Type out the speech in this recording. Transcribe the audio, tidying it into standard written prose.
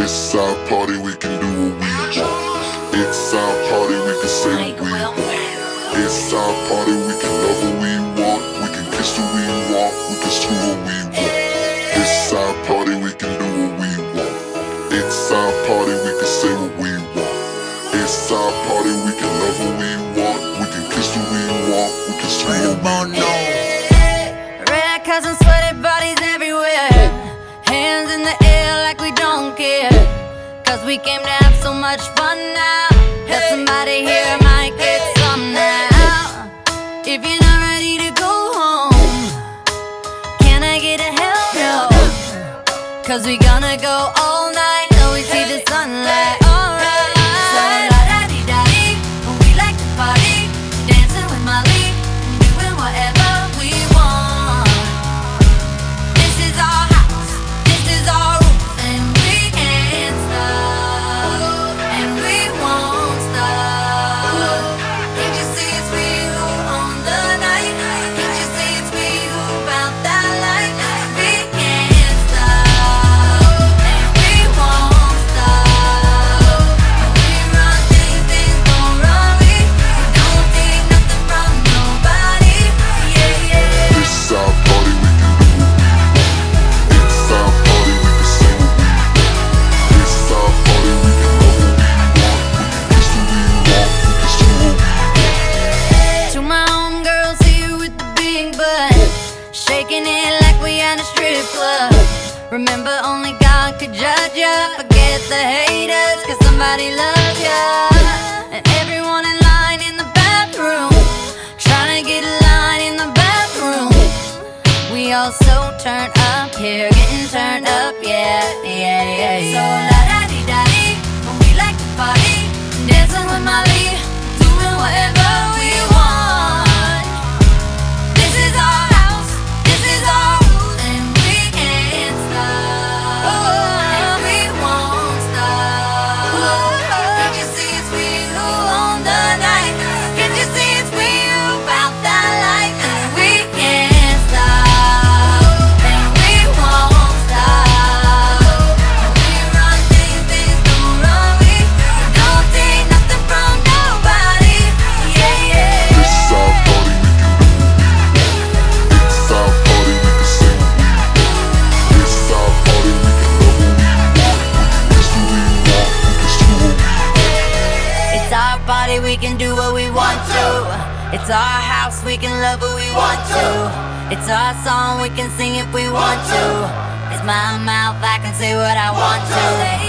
It's our party, we can do what we want. It's our party, we can say what we want. It's our party, we can love what we want. We can kiss who we want, we can screw what we want. It's our party, we can do what we want. It's our party, we can say what we want. It's our party, we can love what we want. We can kiss who we want, we can screw what we want. Red cousins, sweaty bodies everywhere. Hands in the air like we don't care. Cause we came to have so much fun now that somebody here might get some now. If you're not ready to go home, can I get a hell no? Cause we gonna go all night till we see the sunlight. Alright. So la-da-dee-da-dee, we like to party, dancing with Molly, doing whatever we want. This is our house, this is our rules, and we can't stop, and we won't stop. Can't you see it's we who own the night? Can't you see it's we who found that light? We can't stop, and we won't stop. We run things, things gon' run. We don't take nothing from nobody. Yeah, yeah. It's our party, we can do what we want. It's our party, we can say what we want. It's our party, we can love what we want. We can kiss who we want, we can screw what we want. To my homegirls here with the big butt, shaking it like we at a strip club. Remember, only God could judge ya. Forget the haters, cause somebody loves ya. And everyone in line in the bathroom, trying to get a line in the bathroom. We all so turned up here, getting turned up, yeah, yeah, yeah, yeah. So la-da-dee-da-dee, we like to party, dancing with Molly, doing whatever we want. This is our house, this is our rules, and we can't stop, and we won't stop. Can't you see it's we who own the night? Can't you see it's we who found that light? And we can't stop, and we won't stop. We run things, things don't run. We don't take nothing from nobody. Yeah, yeah. It's our party, we can do what we want. It's our party, we can say what we want. It's our party, we can love what we want. We can kiss who we want, we can screw what we want. It's our party, we can do what we want to. It's our house, we can love what we want to. It's our song, we can sing if we want to. It's my mouth, I can say what I want to.